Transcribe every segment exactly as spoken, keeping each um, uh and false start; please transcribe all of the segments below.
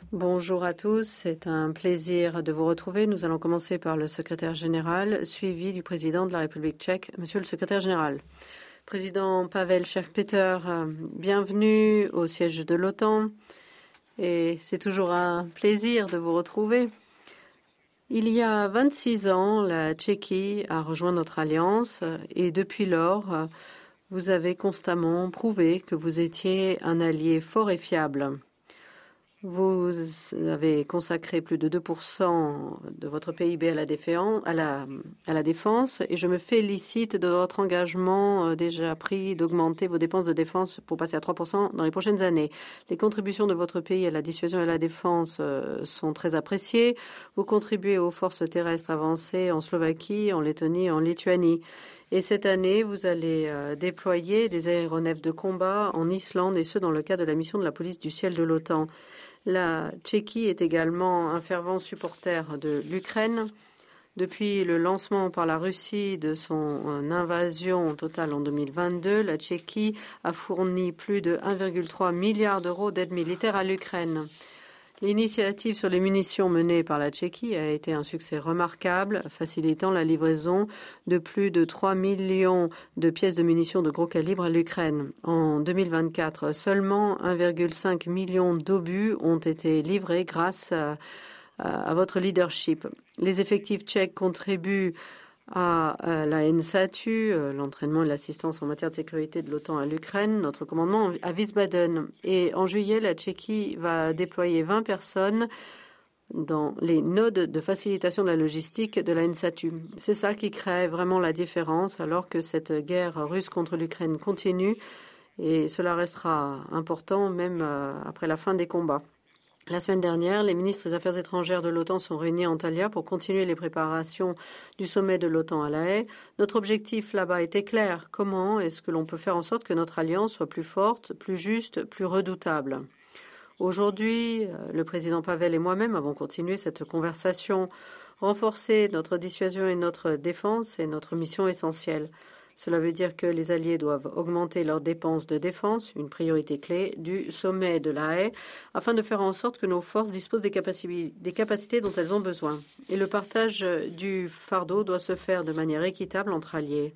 Bonjour à tous, c'est un plaisir de vous retrouver. Nous allons commencer par le secrétaire général, suivi du président de la République tchèque. Monsieur le secrétaire général. Président Pavel Šerpeter, bienvenue au siège de l'OTAN et c'est toujours un plaisir de vous retrouver. Il y a vingt-six ans, la Tchéquie a rejoint notre alliance et depuis lors, vous avez constamment prouvé que vous étiez un allié fort et fiable. Vous avez consacré plus de deux pour cent de votre P I B à la, défense, à, la, à la défense et je me félicite de votre engagement déjà pris d'augmenter vos dépenses de défense pour passer à trois pour cent dans les prochaines années. Les contributions de votre pays à la dissuasion et à la défense sont très appréciées. Vous contribuez aux forces terrestres avancées en Slovaquie, en Lettonie et en Lituanie. Et cette année, vous allez euh, déployer des aéronefs de combat en Islande et ce dans le cadre de la mission de la police du ciel de l'OTAN. La Tchéquie est également un fervent supporter de l'Ukraine. Depuis le lancement par la Russie de son invasion totale en deux mille vingt-deux, la Tchéquie a fourni plus de un virgule trois milliard d'euros d'aide militaire à l'Ukraine. L'initiative sur les munitions menée par la Tchéquie a été un succès remarquable, facilitant la livraison de plus de trois millions de pièces de munitions de gros calibre à l'Ukraine. En deux mille vingt-quatre, seulement un virgule cinq million d'obus ont été livrés grâce à, à, à votre leadership. Les effectifs tchèques contribuent à la N S A T U, l'entraînement et l'assistance en matière de sécurité de l'OTAN à l'Ukraine, notre commandement à Wiesbaden. Et en juillet, la Tchéquie va déployer vingt personnes dans les nodes de facilitation de la logistique de la N S A T U. C'est ça qui crée vraiment la différence alors que cette guerre russe contre l'Ukraine continue et cela restera important même après la fin des combats. La semaine dernière, les ministres des Affaires étrangères de l'OTAN sont réunis à Antalya pour continuer les préparations du sommet de l'OTAN à La Haye. Notre objectif là-bas était clair. Comment est-ce que l'on peut faire en sorte que notre alliance soit plus forte, plus juste, plus redoutable? Aujourd'hui, le président Pavel et moi-même avons continué cette conversation. Renforcer notre dissuasion et notre défense est notre mission essentielle. Cela veut dire que les alliés doivent augmenter leurs dépenses de défense, une priorité clé du sommet de La Haye, afin de faire en sorte que nos forces disposent des capacités, des capacités dont elles ont besoin. Et le partage du fardeau doit se faire de manière équitable entre alliés.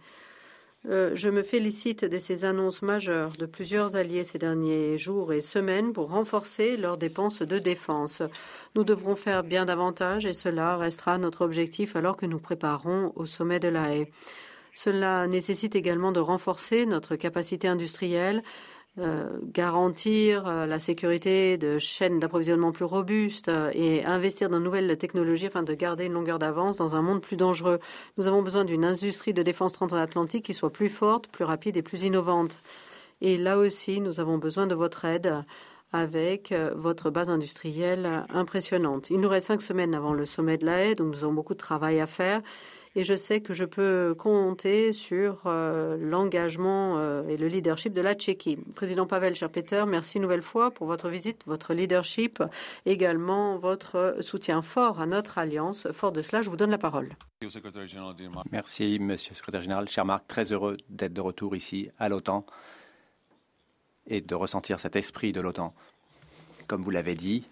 Euh, je me félicite de ces annonces majeures de plusieurs alliés ces derniers jours et semaines pour renforcer leurs dépenses de défense. Nous devrons faire bien davantage et cela restera notre objectif alors que nous préparons au sommet de La Haye. Cela nécessite également de renforcer notre capacité industrielle, euh, garantir euh, la sécurité de chaînes d'approvisionnement plus robustes euh, et investir dans de nouvelles technologies afin de garder une longueur d'avance dans un monde plus dangereux. Nous avons besoin d'une industrie de défense transatlantique qui soit plus forte, plus rapide et plus innovante. Et là aussi, nous avons besoin de votre aide avec euh, votre base industrielle impressionnante. Il nous reste cinq semaines avant le sommet de La Haye, donc nous avons beaucoup de travail à faire. Et je sais que je peux compter sur euh, l'engagement euh, et le leadership de la Tchéquie. Président Pavel Šerpeter, merci une nouvelle fois pour votre visite, votre leadership, également votre soutien fort à notre alliance. Fort de cela, je vous donne la parole. Merci, Monsieur le Secrétaire général. Cher Marc, très heureux d'être de retour ici à l'OTAN et de ressentir cet esprit de l'OTAN. Comme vous l'avez dit,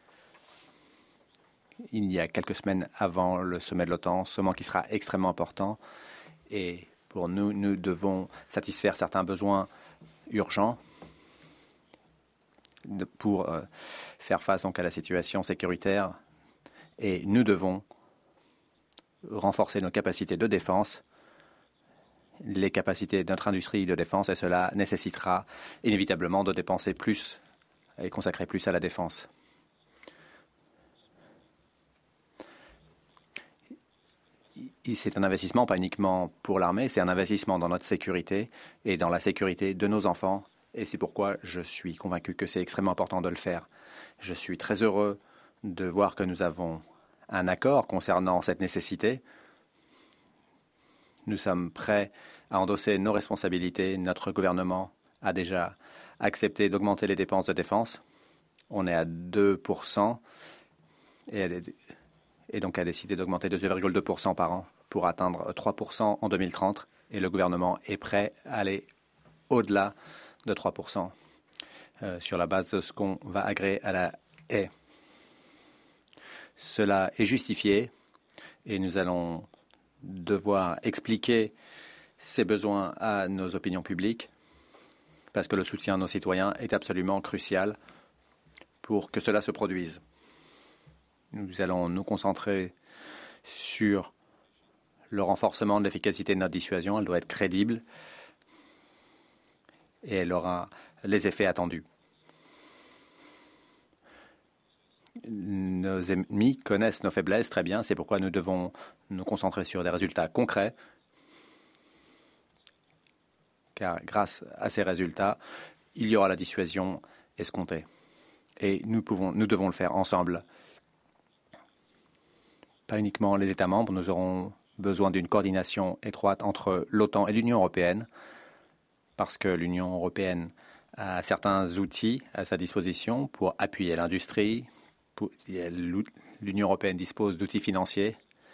il y a quelques semaines avant le sommet de l'OTAN, sommet qui sera extrêmement important. Et pour nous, nous devons satisfaire certains besoins urgents de, pour euh, faire face donc à la situation sécuritaire. Et nous devons renforcer nos capacités de défense, les capacités de notre industrie de défense, et cela nécessitera inévitablement de dépenser plus et consacrer plus à la défense. C'est un investissement pas uniquement pour l'armée, c'est un investissement dans notre sécurité et dans la sécurité de nos enfants. Et c'est pourquoi je suis convaincu que c'est extrêmement important de le faire. Je suis très heureux de voir que nous avons un accord concernant cette nécessité. Nous sommes prêts à endosser nos responsabilités. Notre gouvernement a déjà accepté d'augmenter les dépenses de défense. On est à deux pour cent et, et donc a décidé d'augmenter de deux virgule deux pour cent par an pour atteindre trois pour cent en deux mille trente. Et le gouvernement est prêt à aller au-delà de trois pour cent euh, sur la base de ce qu'on va agréer à la haie. Cela est justifié et nous allons devoir expliquer ces besoins à nos opinions publiques parce que le soutien à nos citoyens est absolument crucial pour que cela se produise. Nous allons nous concentrer sur le renforcement de l'efficacité de notre dissuasion. Elle doit être crédible et elle aura les effets attendus. Nos ennemis connaissent nos faiblesses très bien. C'est pourquoi nous devons nous concentrer sur des résultats concrets. Car grâce à ces résultats, il y aura la dissuasion escomptée. Et nous, pouvons, nous devons le faire ensemble. Pas uniquement les États membres, nous aurons besoin d'une coordination étroite entre l'OTAN et l'Union européenne, parce que l'Union européenne a certains outils à sa disposition pour appuyer l'industrie. L'Union européenne dispose d'outils financiers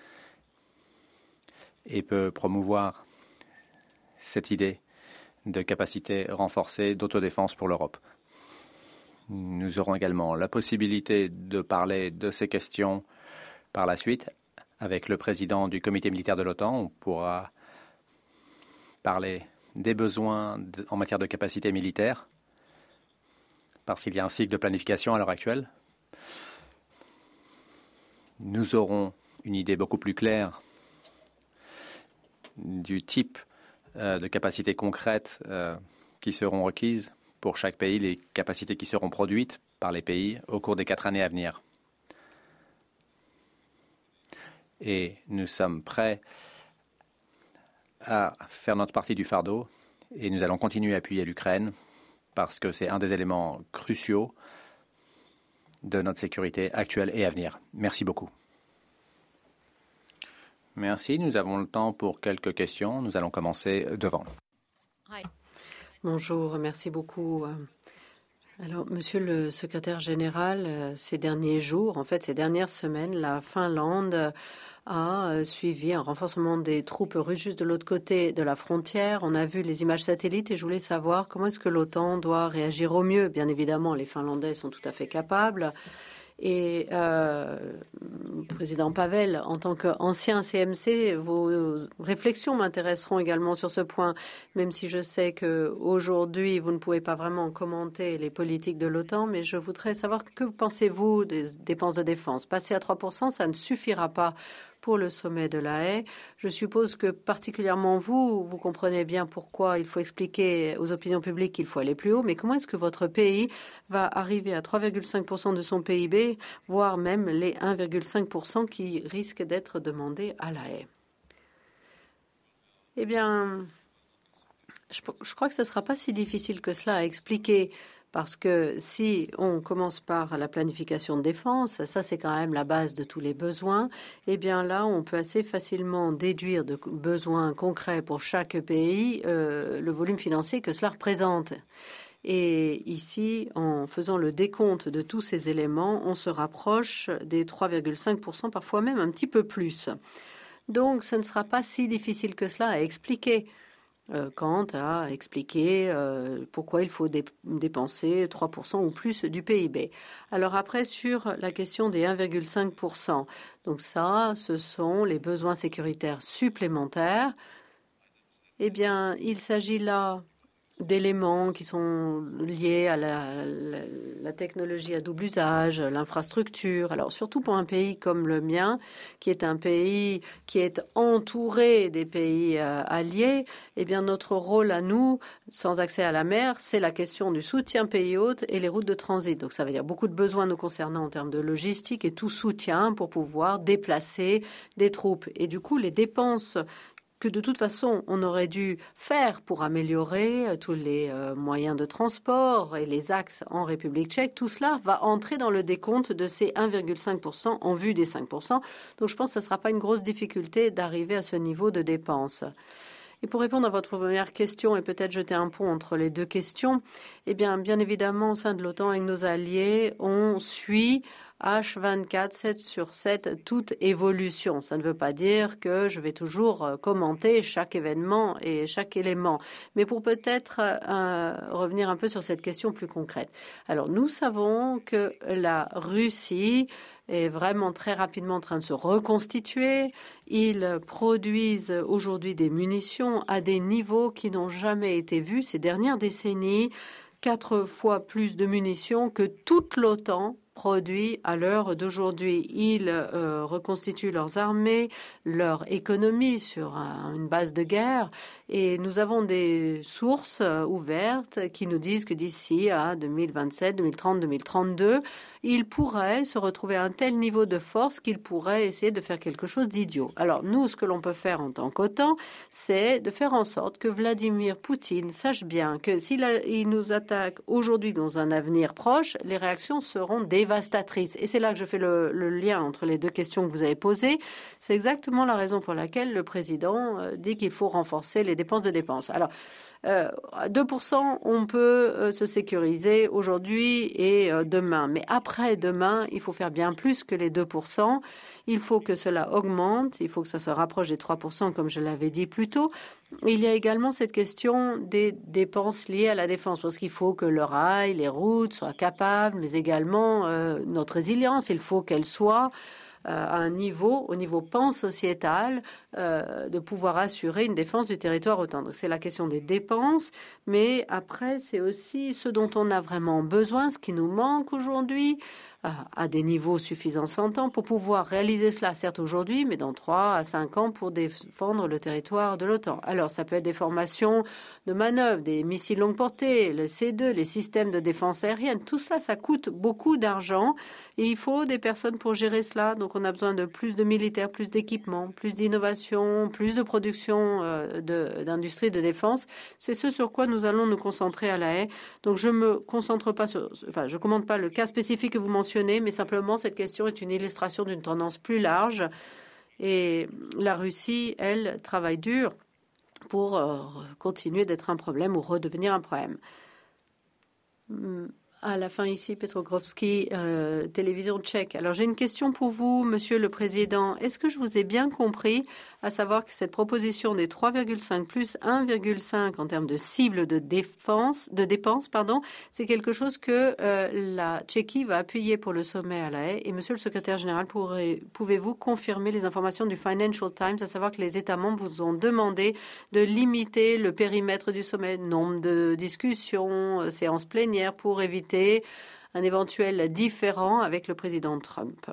et peut promouvoir cette idée de capacité renforcée d'autodéfense pour l'Europe. Nous aurons également la possibilité de parler de ces questions par la suite avec le président du comité militaire de l'OTAN. On pourra parler des besoins de, en matière de capacité militaire parce qu'il y a un cycle de planification à l'heure actuelle. Nous aurons une idée beaucoup plus claire du type euh, de capacités concrètes euh, qui seront requises pour chaque pays, les capacités qui seront produites par les pays au cours des quatre années à venir. Et nous sommes prêts à faire notre partie du fardeau et nous allons continuer à appuyer l'Ukraine parce que c'est un des éléments cruciaux de notre sécurité actuelle et à venir. Merci beaucoup. Merci. Nous avons le temps pour quelques questions. Nous allons commencer devant. Hi. Bonjour, merci beaucoup. Alors, Monsieur le Secrétaire général, ces derniers jours, en fait, ces dernières semaines, la Finlande a suivi un renforcement des troupes russes juste de l'autre côté de la frontière. On a vu les images satellites et je voulais savoir comment est-ce que l'OTAN doit réagir au mieux. Bien évidemment, les Finlandais sont tout à fait capables. Et euh, Président Pavel, en tant qu'ancien C M C, vos réflexions m'intéresseront également sur ce point, même si je sais qu'aujourd'hui, vous ne pouvez pas vraiment commenter les politiques de l'OTAN, mais je voudrais savoir que pensez-vous des dépenses de défense. Passer à trois pour cent, ça ne suffira pas pour le sommet de La Haye. Je suppose que particulièrement vous, vous comprenez bien pourquoi il faut expliquer aux opinions publiques qu'il faut aller plus haut, mais comment est-ce que votre pays va arriver à trois virgule cinq pour cent de son P I B, voire même les un virgule cinq pour cent qui risquent d'être demandés à La Haye? Eh bien, je, je crois que ce ne sera pas si difficile que cela à expliquer. Parce que si on commence par la planification de défense, ça c'est quand même la base de tous les besoins, eh bien là on peut assez facilement déduire de besoins concrets pour chaque pays euh, le volume financier que cela représente. Et ici, en faisant le décompte de tous ces éléments, on se rapproche des trois virgule cinq pour cent, parfois même un petit peu plus. Donc ce ne sera pas si difficile que cela à expliquer. Euh, quant à expliquer euh, pourquoi il faut dé dépenser trois pour cent ou plus du P I B. Alors après, sur la question des un virgule cinq pour cent, donc ça, ce sont les besoins sécuritaires supplémentaires. Eh bien, il s'agit là d'éléments qui sont liés à la, la, la technologie à double usage, l'infrastructure. Alors surtout pour un pays comme le mien, qui est un pays qui est entouré des pays euh, alliés, eh bien notre rôle à nous, sans accès à la mer, c'est la question du soutien pays hôte et les routes de transit. Donc ça veut dire beaucoup de besoins nous concernant en termes de logistique et tout soutien pour pouvoir déplacer des troupes. Et du coup, les dépenses que de toute façon, on aurait dû faire pour améliorer tous les euh, moyens de transport et les axes en République tchèque, tout cela va entrer dans le décompte de ces un virgule cinq pour cent en vue des cinq pour cent. Donc je pense que ce ne sera pas une grosse difficulté d'arriver à ce niveau de dépenses. Et pour répondre à votre première question et peut-être jeter un pont entre les deux questions, eh bien, bien évidemment, au sein de l'OTAN, avec nos alliés, on suit H vingt-quatre, sept sur sept, toute évolution. Ça ne veut pas dire que je vais toujours commenter chaque événement et chaque élément, mais pour peut-être euh, revenir un peu sur cette question plus concrète. Alors, nous savons que la Russie est vraiment très rapidement en train de se reconstituer. Ils produisent aujourd'hui des munitions à des niveaux qui n'ont jamais été vus ces dernières décennies. Quatre fois plus de munitions que toute l'OTAN produit à l'heure d'aujourd'hui. Ils euh, reconstituent leurs armées, leur économie sur un, une base de guerre. Et nous avons des sources euh, ouvertes qui nous disent que d'ici à deux mille vingt-sept, deux mille trente, deux mille trente-deux, ils pourraient se retrouver à un tel niveau de force qu'ils pourraient essayer de faire quelque chose d'idiot. Alors nous, ce que l'on peut faire en tant qu'OTAN, c'est de faire en sorte que Vladimir Poutine sache bien que s'il a, il nous attaque aujourd'hui dans un avenir proche, les réactions seront dévastatrices. Et c'est là que je fais le, le lien entre les deux questions que vous avez posées. C'est exactement la raison pour laquelle le président euh, dit qu'il faut renforcer les dépenses de dépenses. Alors, Euh, deux pour cent, on peut euh, se sécuriser aujourd'hui et euh, demain. Mais après demain, il faut faire bien plus que les deux pour cent. Il faut que cela augmente. Il faut que ça se rapproche des trois pour cent, comme je l'avais dit plus tôt. Il y a également cette question des dépenses liées à la défense, parce qu'il faut que le rail, les routes soient capables, mais également euh, notre résilience, il faut qu'elle soit à un niveau, au niveau pan-sociétal, euh, de pouvoir assurer une défense du territoire OTAN. Donc c'est la question des dépenses, mais après c'est aussi ce dont on a vraiment besoin, ce qui nous manque aujourd'hui, à des niveaux suffisants s'entend pour pouvoir réaliser cela, certes aujourd'hui, mais dans trois à cinq ans pour défendre le territoire de l'OTAN. Alors, ça peut être des formations de manœuvre, des missiles longue portée, le C deux, les systèmes de défense aérienne. Tout ça, ça coûte beaucoup d'argent et il faut des personnes pour gérer cela. Donc, on a besoin de plus de militaires, plus d'équipements, plus d'innovation, plus de production euh, d'industrie de, de défense. C'est ce sur quoi nous allons nous concentrer à La Haye. Donc, je me concentre pas sur, enfin, je commente pas le cas spécifique que vous mentionnez, mais simplement cette question est une illustration d'une tendance plus large. Et la Russie, elle, travaille dur pour euh, continuer d'être un problème ou redevenir un problème. À la fin ici, Petrogrovski, euh, télévision tchèque. Alors j'ai une question pour vous, Monsieur le Président. Est-ce que je vous ai bien compris, à savoir que cette proposition des trois virgule cinq plus un virgule cinq en termes de cible de défense, de dépenses, pardon, c'est quelque chose que euh, la Tchéquie va appuyer pour le sommet à La Haye. Et Monsieur le Secrétaire général, pouvez-vous confirmer les informations du Financial Times, à savoir que les États membres vous ont demandé de limiter le périmètre du sommet, nombre de discussions, euh, séances plénières pour éviter un éventuel différend avec le président Trump.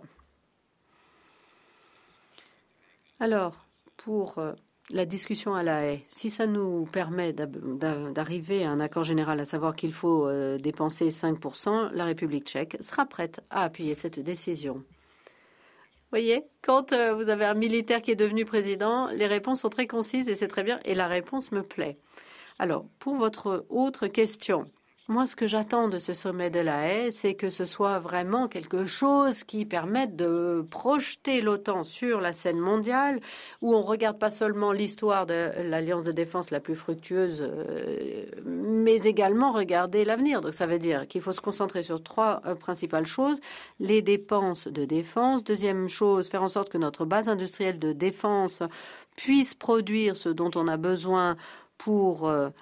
Alors, pour euh, la discussion à La Haye, si ça nous permet d'arriver à un accord général, à savoir qu'il faut euh, dépenser cinq pour cent, la République tchèque sera prête à appuyer cette décision. Vous voyez, quand euh, vous avez un militaire qui est devenu président, les réponses sont très concises et c'est très bien, et la réponse me plaît. Alors, pour votre autre question, moi, ce que j'attends de ce sommet de La Haye, c'est que ce soit vraiment quelque chose qui permette de projeter l'OTAN sur la scène mondiale, où on ne regarde pas seulement l'histoire de l'alliance de défense la plus fructueuse, euh, mais également regarder l'avenir. Donc, ça veut dire qu'il faut se concentrer sur trois euh, principales choses. Les dépenses de défense. Deuxième chose, faire en sorte que notre base industrielle de défense puisse produire ce dont on a besoin pour Euh,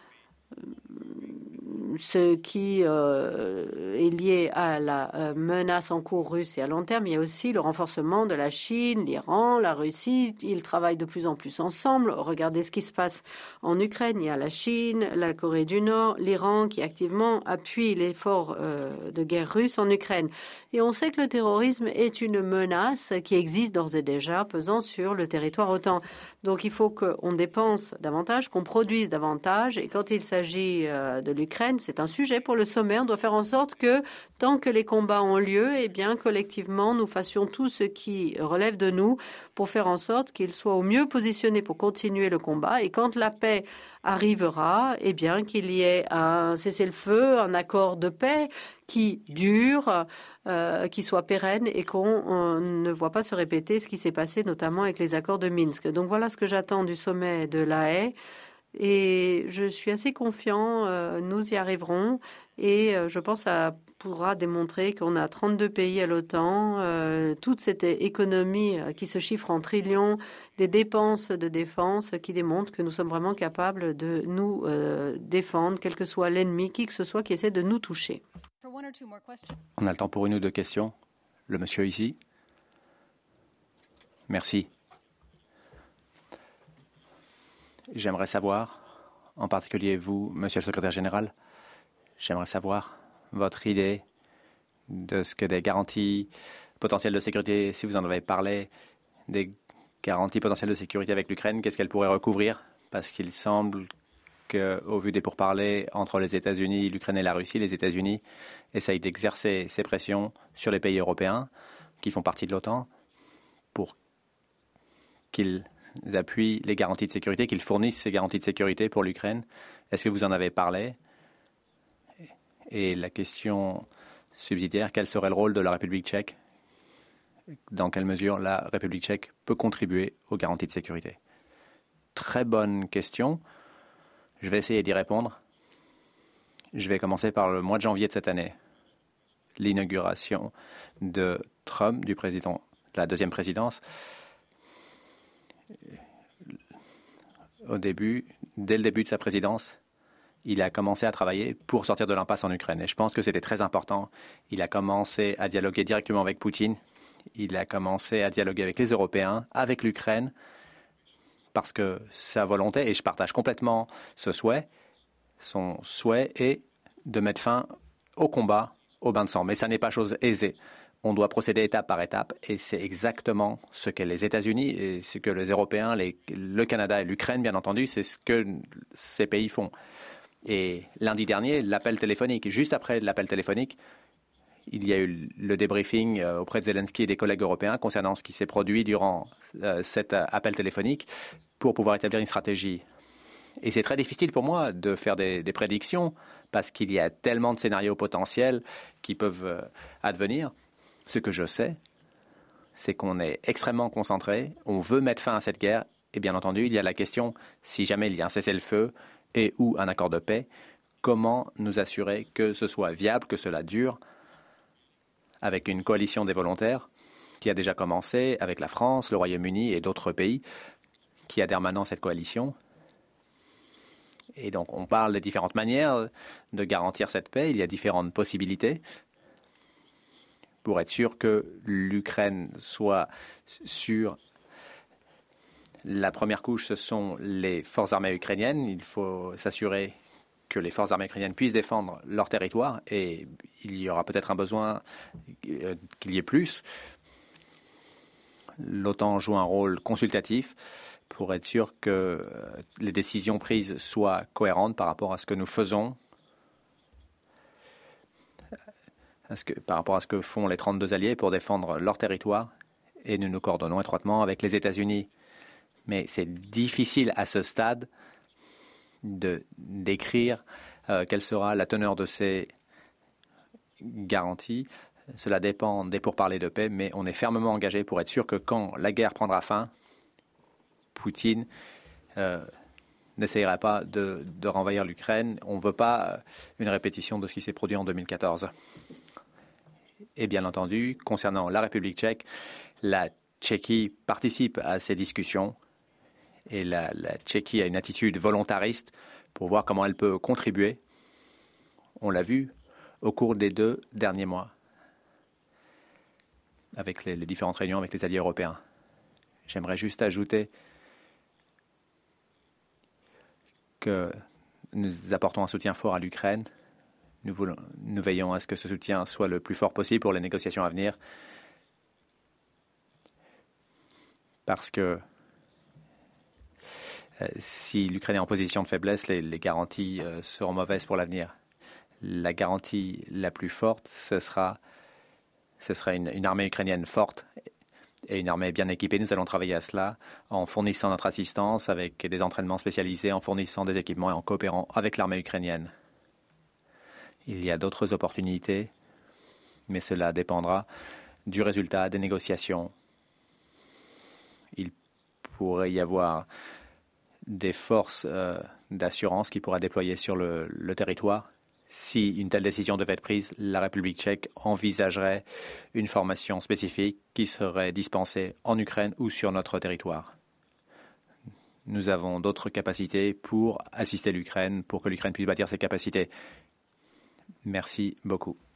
ce qui euh, est lié à la euh, menace en cours russe et à long terme. Il y a aussi le renforcement de la Chine, l'Iran, la Russie. Ils travaillent de plus en plus ensemble. Regardez ce qui se passe en Ukraine. Il y a la Chine, la Corée du Nord, l'Iran qui activement appuie l'effort euh, de guerre russe en Ukraine. Et on sait que le terrorisme est une menace qui existe d'ores et déjà pesant sur le territoire OTAN. Donc il faut qu'on dépense davantage, qu'on produise davantage. Et quand il s'agit euh, de l'Ukraine, c'est un sujet pour le sommet. On doit faire en sorte que, tant que les combats ont lieu, eh bien, collectivement, nous fassions tout ce qui relève de nous pour faire en sorte qu'ils soient au mieux positionnés pour continuer le combat. Et quand la paix arrivera, eh bien, qu'il y ait un cessez-le-feu, un accord de paix qui dure, euh, qui soit pérenne et qu'on ne voit pas se répéter ce qui s'est passé notamment avec les accords de Minsk. Donc voilà ce que j'attends du sommet de La Haye. Et je suis assez confiant, euh, nous y arriverons et euh, je pense à pourra démontrer qu'on a trente-deux pays à l'OTAN, euh, toute cette économie qui se chiffre en trillions, des dépenses de défense qui démontrent que nous sommes vraiment capables de nous euh, défendre, quel que soit l'ennemi, qui que ce soit qui essaie de nous toucher. On a le temps pour une ou deux questions. Le monsieur ici. Merci. J'aimerais savoir, en particulier vous, monsieur le secrétaire général, j'aimerais savoir votre idée de ce que des garanties potentielles de sécurité, si vous en avez parlé, des garanties potentielles de sécurité avec l'Ukraine, qu'est-ce qu'elles pourraient recouvrir? Parce qu'il semble qu'au vu des pourparlers entre les États-Unis, l'Ukraine et la Russie, les États-Unis essayent d'exercer ces pressions sur les pays européens qui font partie de l'OTAN pour qu'ils appuient les garanties de sécurité, qu'ils fournissent ces garanties de sécurité pour l'Ukraine. Est-ce que vous en avez parlé? Et la question subsidiaire, quel serait le rôle de la République tchèque? Dans quelle mesure la République tchèque peut contribuer aux garanties de sécurité? Très bonne question. Je vais essayer d'y répondre. Je vais commencer par le mois de janvier de cette année. L'inauguration de Trump, du président, de la deuxième présidence. Au début, dès le début de sa présidence, il a commencé à travailler pour sortir de l'impasse en Ukraine. Et je pense que c'était très important. Il a commencé à dialoguer directement avec Poutine. Il a commencé à dialoguer avec les Européens, avec l'Ukraine, parce que sa volonté, et je partage complètement ce souhait, son souhait est de mettre fin au combat, au bain de sang. Mais ça n'est pas chose aisée. On doit procéder étape par étape, et c'est exactement ce que les États-Unis et ce que les Européens, les, le Canada et l'Ukraine, bien entendu, c'est ce que ces pays font. Et lundi dernier, l'appel téléphonique, juste après l'appel téléphonique, il y a eu le débriefing auprès de Zelensky et des collègues européens concernant ce qui s'est produit durant euh, cet appel téléphonique pour pouvoir établir une stratégie. Et c'est très difficile pour moi de faire des, des prédictions parce qu'il y a tellement de scénarios potentiels qui peuvent euh, advenir. Ce que je sais, c'est qu'on est extrêmement concentré, on veut mettre fin à cette guerre, et bien entendu, il y a la question, si jamais il y a un cessez-le-feu et ou un accord de paix, comment nous assurer que ce soit viable, que cela dure, avec une coalition des volontaires qui a déjà commencé avec la France, le Royaume-Uni et d'autres pays qui adhèrent maintenant à cette coalition. Et donc, on parle des différentes manières de garantir cette paix. Il y a différentes possibilités pour être sûr que l'Ukraine soit sûre. La première couche, ce sont les forces armées ukrainiennes. Il faut s'assurer que les forces armées ukrainiennes puissent défendre leur territoire et il y aura peut-être un besoin euh, qu'il y ait plus. L'OTAN joue un rôle consultatif pour être sûr que euh, les décisions prises soient cohérentes par rapport à ce que nous faisons, à ce que, par rapport à ce que font les trente-deux alliés pour défendre leur territoire, et nous nous coordonnons étroitement avec les États-Unis. Mais c'est difficile à ce stade de d'écrire euh, quelle sera la teneur de ces garanties. Cela dépend des pourparlers de paix, mais on est fermement engagé pour être sûr que quand la guerre prendra fin, Poutine euh, n'essayera pas de, de renvahir l'Ukraine. On ne veut pas une répétition de ce qui s'est produit en deux mille quatorze. Et bien entendu, concernant la République tchèque, la Tchéquie participe à ces discussions. Et la, la Tchéquie a une attitude volontariste pour voir comment elle peut contribuer. On l'a vu au cours des deux derniers mois avec les, les différentes réunions avec les alliés européens. J'aimerais juste ajouter que nous apportons un soutien fort à l'Ukraine. Nous, voulons, nous veillons à ce que ce soutien soit le plus fort possible pour les négociations à venir. Parce que Euh, si l'Ukraine est en position de faiblesse, les, les garanties euh, seront mauvaises pour l'avenir. La garantie la plus forte, ce sera, ce sera une, une armée ukrainienne forte et une armée bien équipée. Nous allons travailler à cela en fournissant notre assistance avec des entraînements spécialisés, en fournissant des équipements et en coopérant avec l'armée ukrainienne. Il y a d'autres opportunités, mais cela dépendra du résultat des négociations. Il pourrait y avoir des forces euh, d'assurance qui pourraient déployer sur le, le territoire Si une telle décision devait être prise, la République tchèque envisagerait une formation spécifique qui serait dispensée en Ukraine ou sur notre territoire. Nous avons d'autres capacités pour assister l'Ukraine, pour que l'Ukraine puisse bâtir ses capacités. Merci beaucoup.